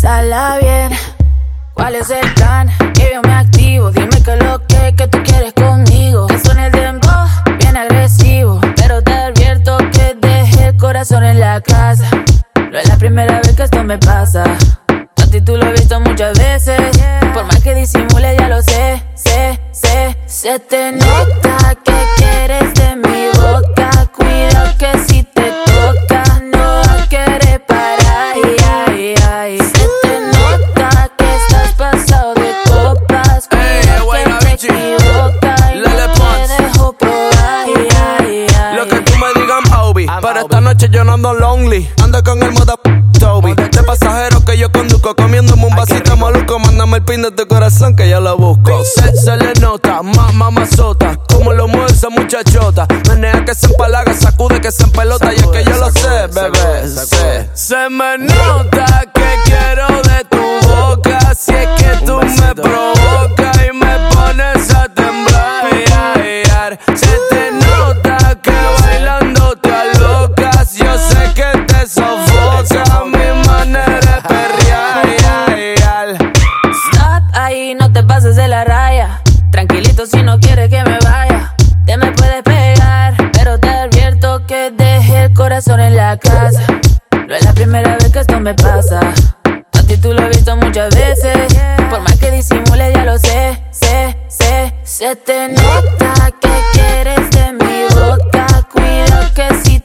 Pasarla bien, ¿cuál es el plan? Que yo me activo, dime que lo que tú quieres conmigo. Que suene el dembow, bien agresivo, pero te advierto que dejé el corazón en la casa. No es la primera vez que esto me pasa. A ti tú lo has visto muchas veces. Por más que disimule ya lo sé. Se te nota que quieres de mi boca. Cuidado que si te toca no vas a querer parar. Se te nota que estás pasado de copas. Cuidado que te equivocas y no te dejo probar. Lo que tú me digas, Obi. Pero esta noche yo no ando lonely. Ando con el moda Toby. De pasajero que yo conduzco, comiéndome un vasito maluco. Mándame el pin de tu corazón que yo lo busco. Se le nota, mamazota, como lo mueve esa muchachota. Menea que se empalaga, sacude que se empelota. Y es que yo lo sé, bebé, Se me nota que quiero de tu boca. Si es que tú me provocas y me pones a temblar. Se te nota que bailando te alocas. Yo sé que te sofoca mi manera de perrear. Stop ahí, no te pases de la raya. Tranquilito si no quieres que me vaya. Te me puedes pegar, pero te advierto que dejé el corazón en la casa. No es la primera vez que esto me pasa. A ti tú lo has visto muchas veces. Por más que disimule ya lo sé. Se te nota que quieres de mi boca. Cuidado que si